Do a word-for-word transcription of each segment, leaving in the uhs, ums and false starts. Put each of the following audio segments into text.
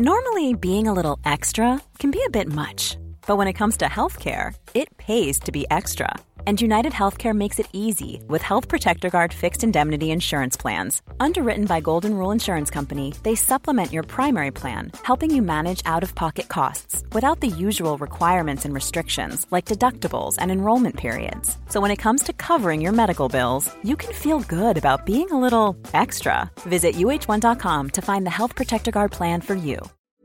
Normally, being a little extra can be a bit much, but when it comes to healthcare, it pays to be extra. And United Healthcare makes it easy with Health Protector Guard fixed indemnity insurance plans. Underwritten by Golden Rule Insurance Company, they supplement your primary plan, helping you manage out-of-pocket costs without the usual requirements and restrictions like deductibles and enrollment periods. So when it comes to covering your medical bills, you can feel good about being a little extra. Visit U H one dot com to find the Health Protector Guard plan for you.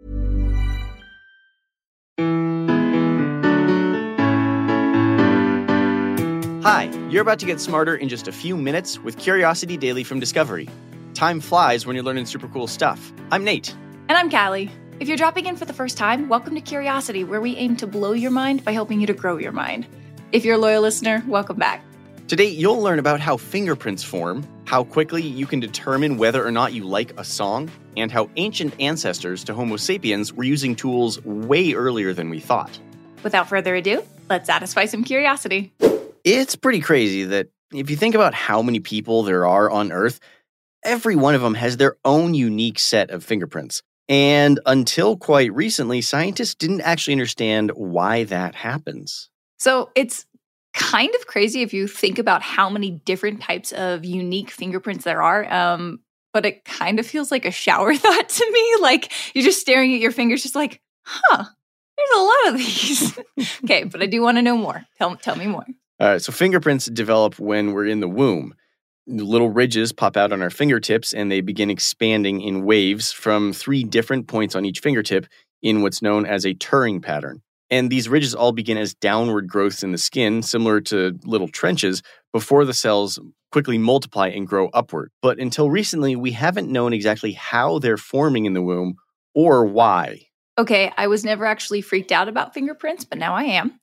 Hi, you're about to get smarter in just a few minutes with Curiosity Daily from Discovery. Time flies when you're learning super cool stuff. I'm Nate. And I'm Callie. If you're dropping in for the first time, welcome to Curiosity, where we aim to blow your mind by helping you to grow your mind. If you're a loyal listener, welcome back. Today, you'll learn about how fingerprints form, how quickly you can determine whether or not you like a song, and how ancient ancestors to Homo sapiens were using tools way earlier than we thought. Without further ado, let's satisfy some curiosity. It's pretty crazy that if you think about how many people there are on Earth, every one of them has their own unique set of fingerprints. And until quite recently, scientists didn't actually understand why that happens. So it's kind of crazy if you think about how many different types of unique fingerprints there are. Um, but it kind of feels like a shower thought to me. Like you're just staring at your fingers, just like, huh, there's a lot of these. Okay, but I do want to know more. Tell, tell me more. All right, so fingerprints develop when we're in the womb. Little ridges pop out on our fingertips, and they begin expanding in waves from three different points on each fingertip in what's known as a Turing pattern. And these ridges all begin as downward growths in the skin, similar to little trenches, before the cells quickly multiply and grow upward. But until recently, we haven't known exactly how they're forming in the womb or why. Okay, I was never actually freaked out about fingerprints, but now I am.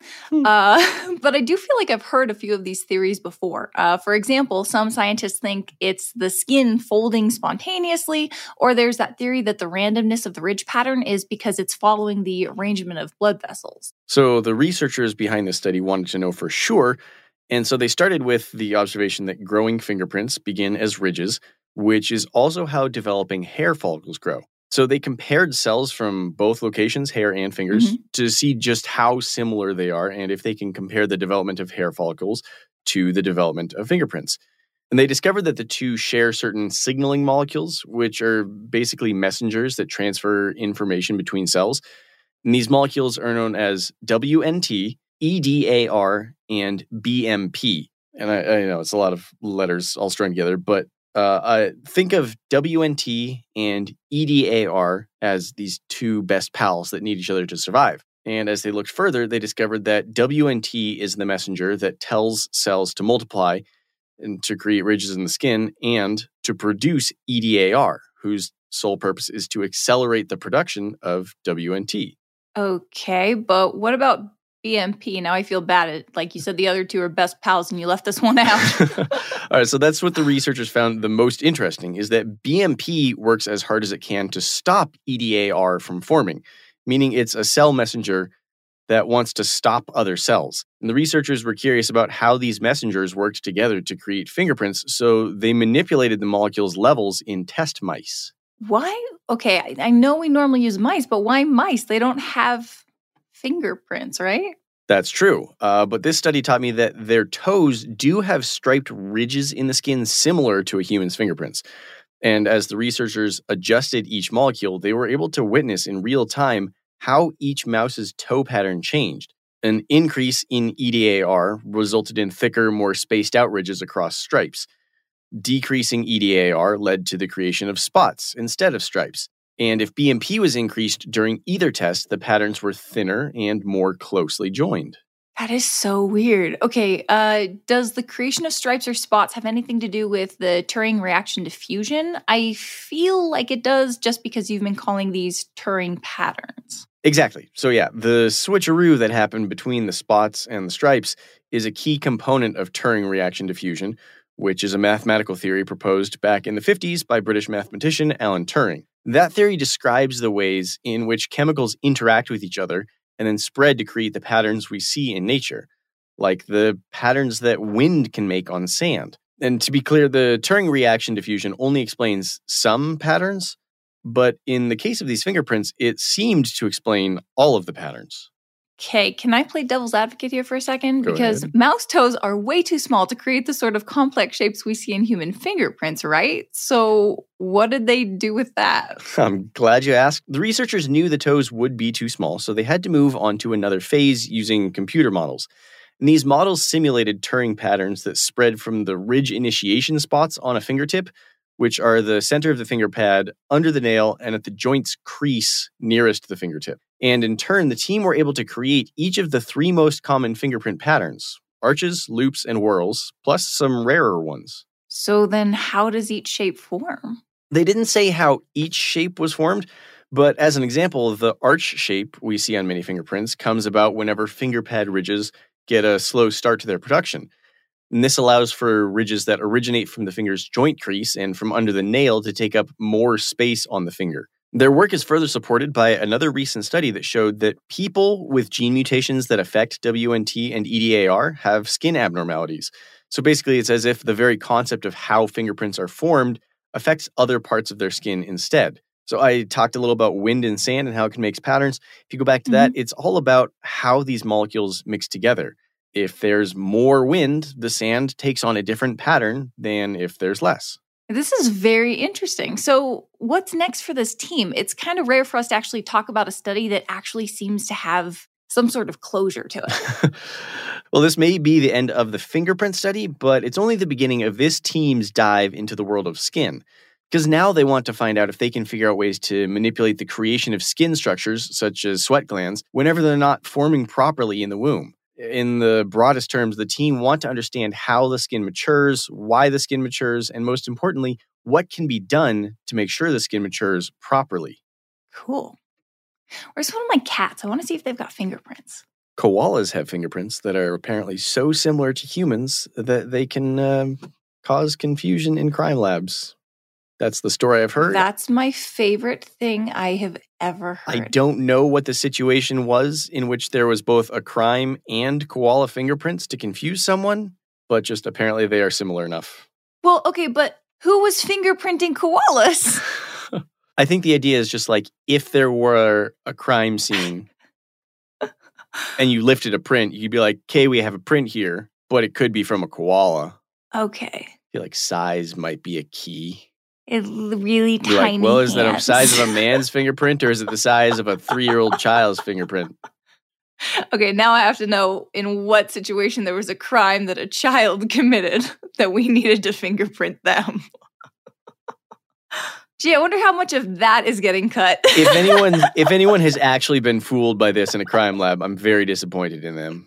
Uh, but I do feel like I've heard a few of these theories before. Uh, for example, some scientists think it's the skin folding spontaneously, or there's that theory that the randomness of the ridge pattern is because it's following the arrangement of blood vessels. So the researchers behind this study wanted to know for sure, and so they started with the observation that growing fingerprints begin as ridges, which is also how developing hair follicles grow. So they compared cells from both locations, hair and fingers, mm-hmm. to see just how similar they are and if they can compare the development of hair follicles to the development of fingerprints. And they discovered that the two share certain signaling molecules, which are basically messengers that transfer information between cells. And these molecules are known as W N T, E D A R, and B M P. And I, I know it's a lot of letters all strung together, but Uh, uh, think of W N T and E D A R as these two best pals that need each other to survive. And as they looked further, they discovered that W N T is the messenger that tells cells to multiply and to create ridges in the skin and to produce E D A R, whose sole purpose is to accelerate the production of W N T. Okay, but what about B M P? Now I feel bad. At, like you said, the other two are best pals and you left this one out. All right, so that's what the researchers found the most interesting, is that B M P works as hard as it can to stop E D A R from forming, meaning it's a cell messenger that wants to stop other cells. And the researchers were curious about how these messengers worked together to create fingerprints, so they manipulated the molecules' levels in test mice. Why? Okay, I, I know we normally use mice, but why mice? They don't have fingerprints, right? That's true. Uh, but this study taught me that their toes do have striped ridges in the skin similar to a human's fingerprints. And as the researchers adjusted each molecule, they were able to witness in real time how each mouse's toe pattern changed. An increase in E D A R resulted in thicker, more spaced out ridges across stripes. Decreasing E D A R led to the creation of spots instead of stripes. And if B M P was increased during either test, the patterns were thinner and more closely joined. That is so weird. Okay, uh, does the creation of stripes or spots have anything to do with the Turing reaction diffusion? I feel like it does just because you've been calling these Turing patterns. Exactly. So yeah, the switcheroo that happened between the spots and the stripes is a key component of Turing reaction diffusion, which is a mathematical theory proposed back in the fifties by British mathematician Alan Turing. That theory describes the ways in which chemicals interact with each other and then spread to create the patterns we see in nature, like the patterns that wind can make on sand. And to be clear, the Turing reaction diffusion only explains some patterns, But in the case of these fingerprints, it seemed to explain all of the patterns. Okay, can I play devil's advocate here for a second? Go Because ahead. mouse toes are way too small to create the sort of complex shapes we see in human fingerprints, right? So what did they do with that? I'm glad you asked. The researchers knew the toes would be too small, so they had to move on to another phase using computer models. And these models simulated Turing patterns that spread from the ridge initiation spots on a fingertip, which are the center of the finger pad, under the nail, and at the joint's crease nearest the fingertip. And in turn, the team were able to create each of the three most common fingerprint patterns: arches, loops, and whorls, plus some rarer ones. So then how does each shape form? They didn't say how each shape was formed, but as an example, the arch shape we see on many fingerprints comes about whenever finger pad ridges get a slow start to their production. And this allows for ridges that originate from the finger's joint crease and from under the nail to take up more space on the finger. Their work is further supported by another recent study that showed that people with gene mutations that affect W N T and E D A R have skin abnormalities. So basically, it's as if the very concept of how fingerprints are formed affects other parts of their skin instead. So I talked a little about wind and sand and how it can make patterns. If you go back to that, it's all about how these molecules mix together. If there's more wind, the sand takes on a different pattern than if there's less. This is very interesting. So what's next for this team? It's kind of rare for us to actually talk about a study that actually seems to have some sort of closure to it. Well, this may be the end of the fingerprint study, but it's only the beginning of this team's dive into the world of skin. Because now they want to find out if they can figure out ways to manipulate the creation of skin structures, such as sweat glands, whenever they're not forming properly in the womb. In the broadest terms, the team want to understand how the skin matures, why the skin matures, and most importantly, what can be done to make sure the skin matures properly. Cool. Where's one of my cats? I want to see if they've got fingerprints. Koalas have fingerprints that are apparently so similar to humans that they can um, cause confusion in crime labs. That's the story I've heard. That's my favorite thing I have ever heard. I don't know what the situation was in which there was both a crime and koala fingerprints to confuse someone, but just apparently they are similar enough. Well, okay, but who was fingerprinting koalas? I think the idea is just like if there were a crime scene and you lifted a print, you'd be like, okay, we have a print here, but it could be from a koala. Okay. I feel like size might be a key. It's really You're tiny. like, well, is that the hands. size of a man's fingerprint or is it the size of a three-year-old child's fingerprint? Okay, now I have to know in what situation there was a crime that a child committed that we needed to fingerprint them. Gee, I wonder how much of that is getting cut. If anyone, if anyone has actually been fooled by this in a crime lab, I'm very disappointed in them.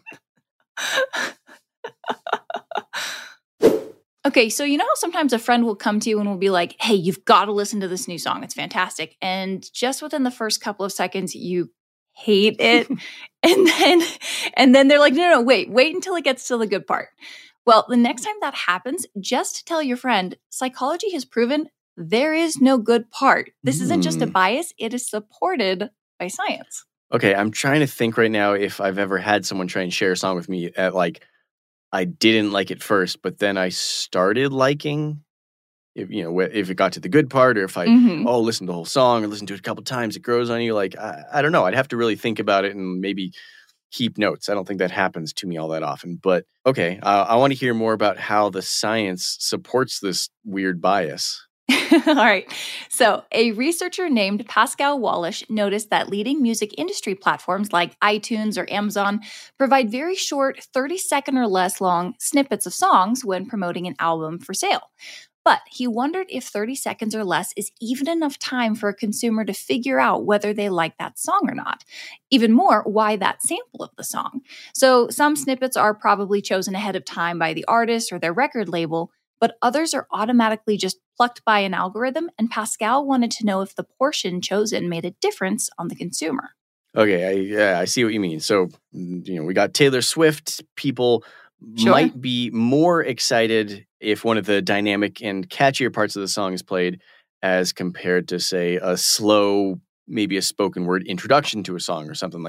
Okay, so you know how sometimes a friend will come to you and will be like, hey, you've got to listen to this new song. It's fantastic. And just within the first couple of seconds, you hate it. and then and then they're like, no, no, no, wait, wait until it gets to the good part. Well, the next time that happens, just tell your friend, psychology has proven there is no good part. This isn't just a Mm. bias. It is supported by science. Okay, I'm trying to think right now if I've ever had someone try and share a song with me at like, I didn't like it first, but then I started liking, if you know, wh- if it got to the good part, or if I Mhm. oh listen to the whole song or listen to it a couple times, it grows on you. Like I, I don't know, I'd have to really think about it and maybe keep notes. I don't think that happens to me all that often. But okay, uh, I want to hear more about how the science supports this weird bias. All right. So, a researcher named Pascal Wallish noticed that leading music industry platforms like iTunes or Amazon provide very short, thirty second or less long snippets of songs when promoting an album for sale. But he wondered if thirty seconds or less is even enough time for a consumer to figure out whether they like that song or not. Even more, why that sample of the song. So, some snippets are probably chosen ahead of time by the artist or their record label, but others are automatically just plucked by an algorithm, and Pascal wanted to know if the portion chosen made a difference on the consumer. Okay, I, yeah, I see what you mean. So, mm, you know, we got Taylor Swift. People Sure. might be more excited if one of the dynamic and catchier parts of the song is played as compared to, say, a slow, maybe a spoken word introduction to a song or something like that.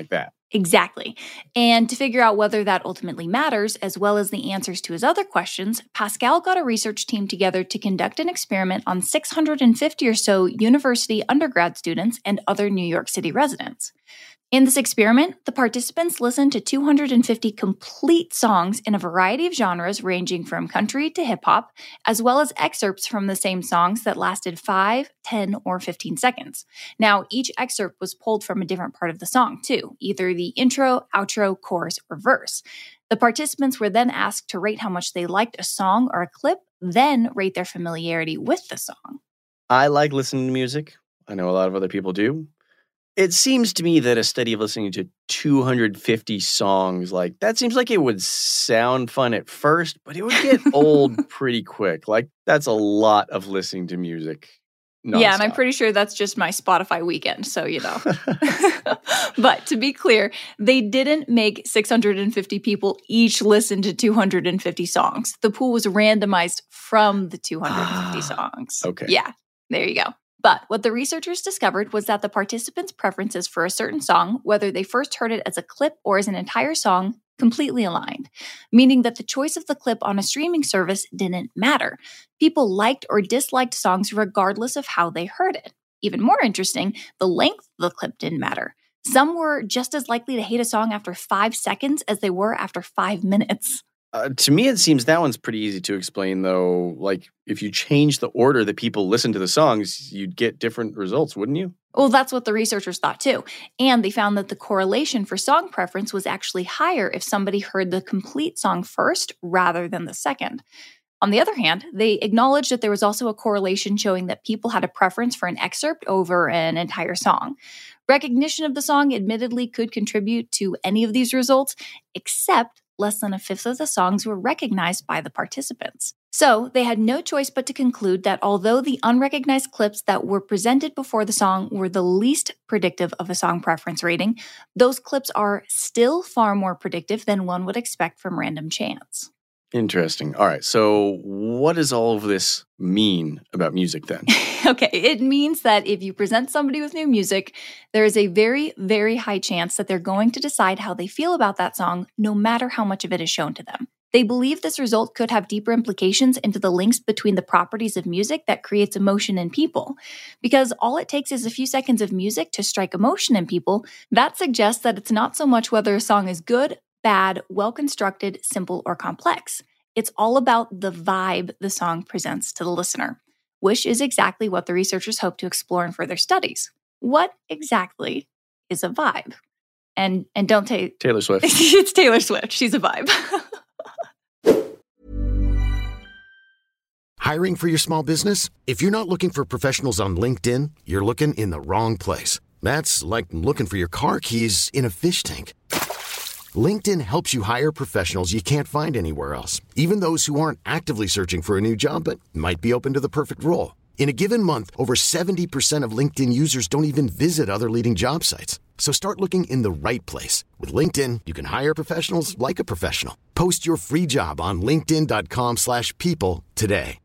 Exactly. And to figure out whether that ultimately matters, as well as the answers to his other questions, Pascal got a research team together to conduct an experiment on six hundred fifty or so university undergrad students and other New York City residents. In this experiment, the participants listened to two hundred fifty complete songs in a variety of genres ranging from country to hip-hop, as well as excerpts from the same songs that lasted five, ten, or fifteen seconds. Now, each excerpt was pulled from a different part of the song, too, either the intro, outro, chorus, or verse. The participants were then asked to rate how much they liked a song or a clip, then rate their familiarity with the song. I like listening to music. I know a lot of other people do. It seems to me that a study of listening to two hundred fifty songs, like, that seems like it would sound fun at first, but it would get old pretty quick. Like, that's a lot of listening to music. Nonstop. Yeah, and I'm pretty sure that's just my Spotify weekend, so you know. But to be clear, they didn't make six hundred fifty people each listen to two hundred fifty songs. The pool was randomized from the two hundred fifty songs. Okay. Yeah, there you go. But what the researchers discovered was that the participants' preferences for a certain song, whether they first heard it as a clip or as an entire song, completely aligned, meaning that the choice of the clip on a streaming service didn't matter. People liked or disliked songs regardless of how they heard it. Even more interesting, the length of the clip didn't matter. Some were just as likely to hate a song after five seconds as they were after five minutes. Uh, to me, it seems that one's pretty easy to explain, though. Like, if you change the order that people listen to the songs, you'd get different results, wouldn't you? Well, that's what the researchers thought too. And they found that the correlation for song preference was actually higher if somebody heard the complete song first rather than the second. On the other hand, they acknowledged that there was also a correlation showing that people had a preference for an excerpt over an entire song. Recognition of the song admittedly could contribute to any of these results, except less than a fifth of the songs were recognized by the participants. So they had no choice but to conclude that although the unrecognized clips that were presented before the song were the least predictive of a song preference rating, those clips are still far more predictive than one would expect from random chance. Interesting. All right. So what does all of this mean about music then? Okay. It means that if you present somebody with new music, there is a very, very high chance that they're going to decide how they feel about that song, no matter how much of it is shown to them. They believe this result could have deeper implications into the links between the properties of music that creates emotion in people. Because all it takes is a few seconds of music to strike emotion in people, that suggests that it's not so much whether a song is good, bad, well-constructed, simple, or complex. It's all about the vibe the song presents to the listener, which is exactly what the researchers hope to explore in further studies. What exactly is a vibe? And and don't take Taylor Swift. It's Taylor Swift. She's a vibe. Hiring for your small business? If you're not looking for professionals on LinkedIn, you're looking in the wrong place. That's like looking for your car keys in a fish tank. LinkedIn helps you hire professionals you can't find anywhere else, even those who aren't actively searching for a new job but might be open to the perfect role. In a given month, over seventy percent of LinkedIn users don't even visit other leading job sites. So start looking in the right place. With LinkedIn, you can hire professionals like a professional. Post your free job on linkedin.com slash people today.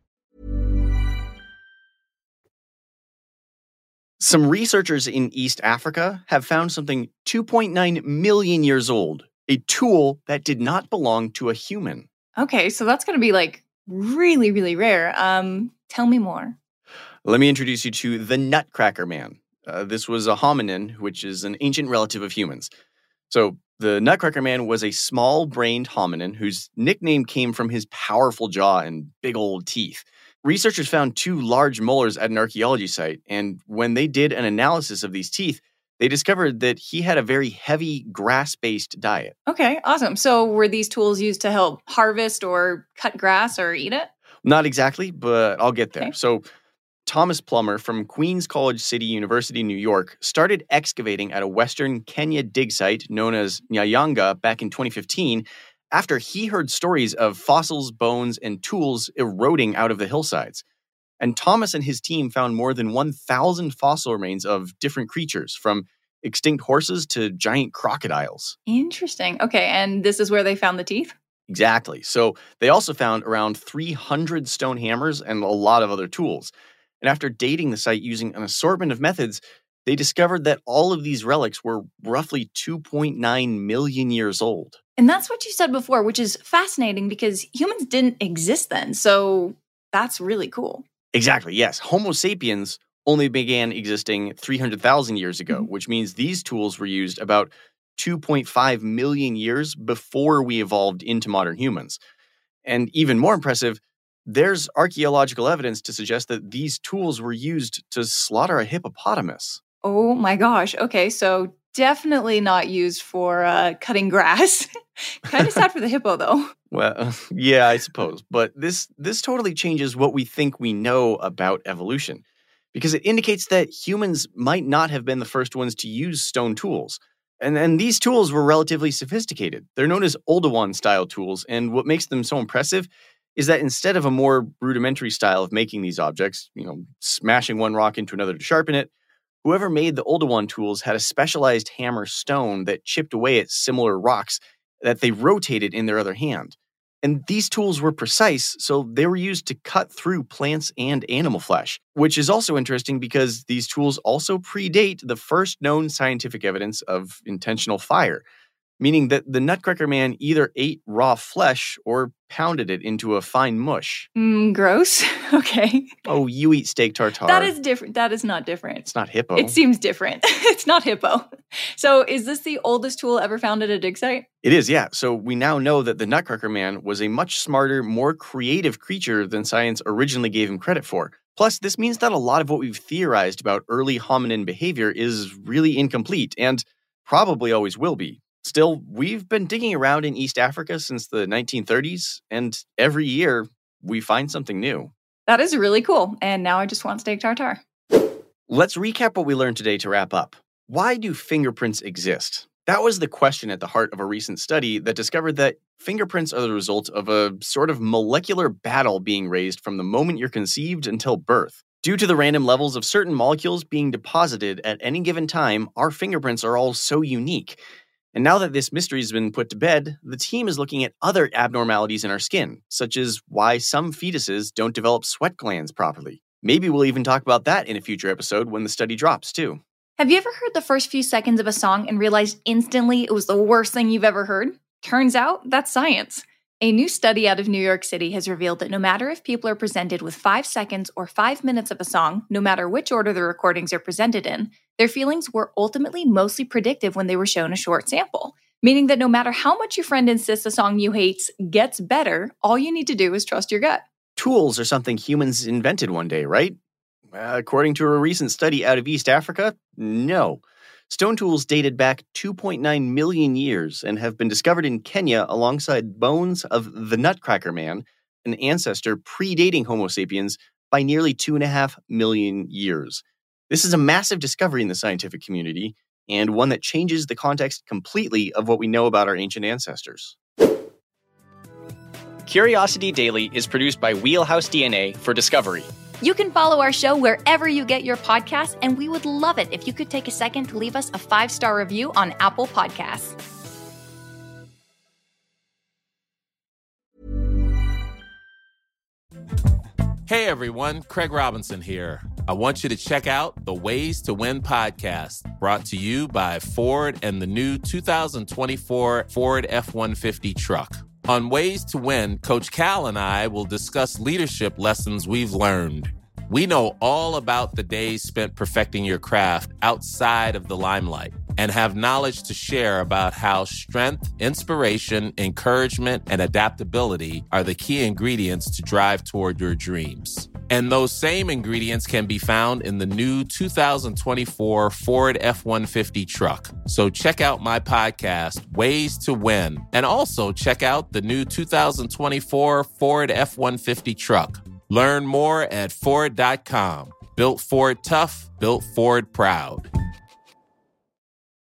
Some researchers in East Africa have found something two point nine million years old, a tool that did not belong to a human. Okay, so that's going to be like really, really rare. Um, tell me more. Let me introduce you to the Nutcracker Man. Uh, this was a hominin, which is an ancient relative of humans. So the Nutcracker Man was a small-brained hominin whose nickname came from his powerful jaw and big old teeth. Researchers found two large molars at an archaeology site, and when they did an analysis of these teeth, they discovered that he had a very heavy grass-based diet. Okay, awesome. So were these tools used to help harvest or cut grass or eat it? Not exactly, but I'll get there. Okay. So Thomas Plummer from Queens College City University, New York, started excavating at a Western Kenya dig site known as Nyayanga back in twenty fifteen after he heard stories of fossils, bones, and tools eroding out of the hillsides. And Thomas and his team found more than one thousand fossil remains of different creatures, from extinct horses to giant crocodiles. Interesting. Okay, and this is where they found the teeth? Exactly. So they also found around three hundred stone hammers and a lot of other tools. And after dating the site using an assortment of methods, they discovered that all of these relics were roughly two point nine million years old. And that's what you said before, which is fascinating because humans didn't exist then. So that's really cool. Exactly, yes. Homo sapiens only began existing three hundred thousand years ago, mm-hmm. which means these tools were used about two point five million years before we evolved into modern humans. And even more impressive, there's archaeological evidence to suggest that these tools were used to slaughter a hippopotamus. Oh my gosh. Okay, so definitely not used for uh, cutting grass. Kind of sad for the hippo, though. Well, yeah, I suppose. But this this totally changes what we think we know about evolution, because it indicates that humans might not have been the first ones to use stone tools. And, and these tools were relatively sophisticated. They're known as Oldowan-style tools, and what makes them so impressive is that instead of a more rudimentary style of making these objects, you know, smashing one rock into another to sharpen it, whoever made the Oldowan tools had a specialized hammer stone that chipped away at similar rocks that they rotated in their other hand. And these tools were precise, so they were used to cut through plants and animal flesh, which is also interesting because these tools also predate the first known scientific evidence of intentional fire, meaning that the Nutcracker Man either ate raw flesh or pounded it into a fine mush. Mm, gross. Okay. Oh, you eat steak tartare. That is different. That is not different. It's not hippo. It seems different. It's not hippo. So is this the oldest tool ever found at a dig site? It is, yeah. So we now know that the Nutcracker Man was a much smarter, more creative creature than science originally gave him credit for. Plus, this means that a lot of what we've theorized about early hominin behavior is really incomplete and probably always will be. Still, we've been digging around in East Africa since the nineteen thirties, and every year we find something new. That is really cool, and now I just want steak tartare. Let's recap what we learned today to wrap up. Why do fingerprints exist? That was the question at the heart of a recent study that discovered that fingerprints are the result of a sort of molecular battle being raised from the moment you're conceived until birth. Due to the random levels of certain molecules being deposited at any given time, our fingerprints are all so unique. And now that this mystery has been put to bed, the team is looking at other abnormalities in our skin, such as why some fetuses don't develop sweat glands properly. Maybe we'll even talk about that in a future episode when the study drops, too. Have you ever heard the first few seconds of a song and realized instantly it was the worst thing you've ever heard? Turns out, that's science. A new study out of New York City has revealed that no matter if people are presented with five seconds or five minutes of a song, no matter which order the recordings are presented in, their feelings were ultimately mostly predictive when they were shown a short sample. Meaning that no matter how much your friend insists a song you hate gets better, all you need to do is trust your gut. Tools are something humans invented one day, right? Uh, according to a recent study out of East Africa, no. Stone tools dated back two point nine million years and have been discovered in Kenya alongside bones of the Nutcracker Man, an ancestor predating Homo sapiens by nearly two and a half million years. This is a massive discovery in the scientific community and one that changes the context completely of what we know about our ancient ancestors. Curiosity Daily is produced by Wheelhouse D N A for Discovery. You can follow our show wherever you get your podcasts, and we would love it if you could take a second to leave us a five-star review on Apple Podcasts. Hey everyone, Craig Robinson here. I want you to check out the Ways to Win podcast, brought to you by Ford and the new two thousand twenty-four Ford F one fifty truck. On Ways to Win, Coach Cal and I will discuss leadership lessons we've learned. We know all about the days spent perfecting your craft outside of the limelight and have knowledge to share about how strength, inspiration, encouragement, and adaptability are the key ingredients to drive toward your dreams. And those same ingredients can be found in the new two thousand twenty-four Ford F one fifty truck. So check out my podcast, Ways to Win, and also check out the new two thousand twenty-four Ford F one fifty truck. Learn more at Ford dot com. Built Ford tough, built Ford proud.